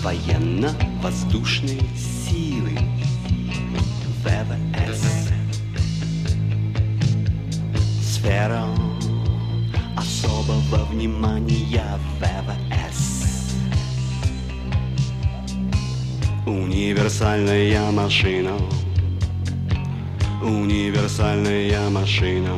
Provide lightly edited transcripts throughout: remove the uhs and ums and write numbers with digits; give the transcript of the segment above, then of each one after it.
военно-воздушные силы ВВС. Сфера особого внимания ВВС. Универсальная машина, универсальная машина.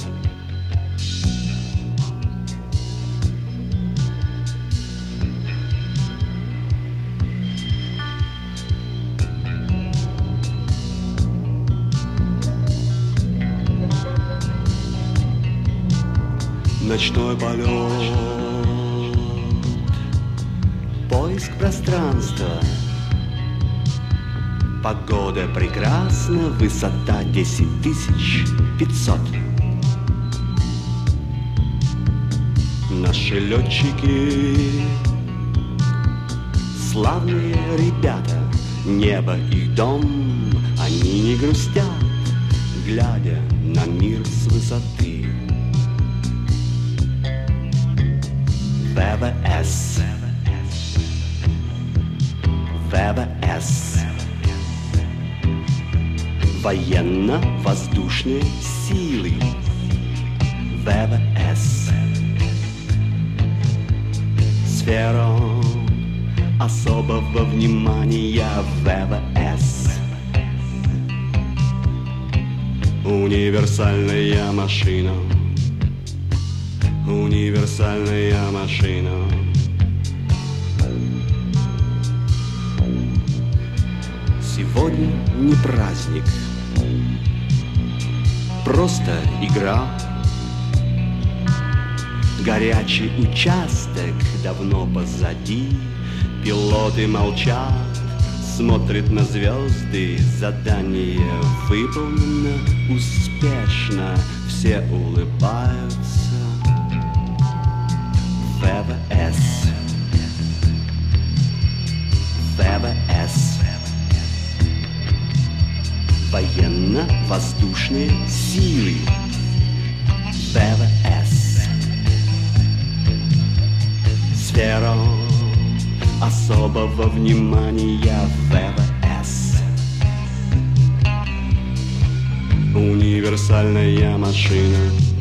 Ночной полет, поиск пространства. Погода прекрасна, высота 10500. Наши летчики славные ребята, небо их дом, они не грустят, глядя на мир с высоты. ВВС, ВВС, военно-воздушные силы ВВС. Сфера особого внимания ВВС. Универсальная машина, универсальная машина. Сегодня не праздник, просто игра. Горячий участок давно позади. Пилоты молчат, смотрят на звезды. Задание выполнено успешно, все улыбаются. ВВС, ВВС, военно-воздушные силы ВВС. Сфера особого внимания ВВС. Универсальная машина,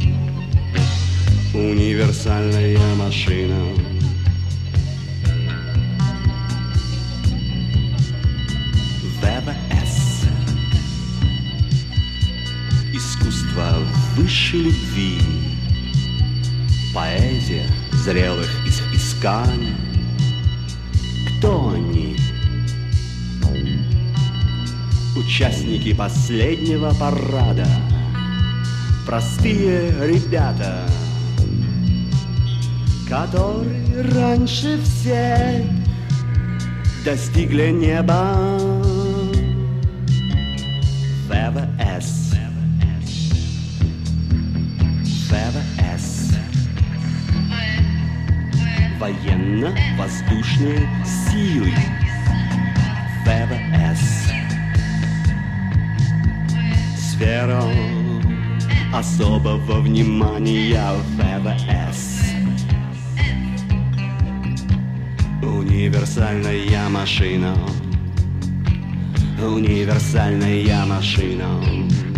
универсальная машина. ВВС. Искусство высшей любви, поэзия зрелых исканий. Кто они? Участники последнего парада, простые ребята, которые раньше всех достигли неба. ВВС, ВВС, военно-воздушные силы ВВС. Сфера особого внимания ВВС. Универсальная машина, универсальная машина.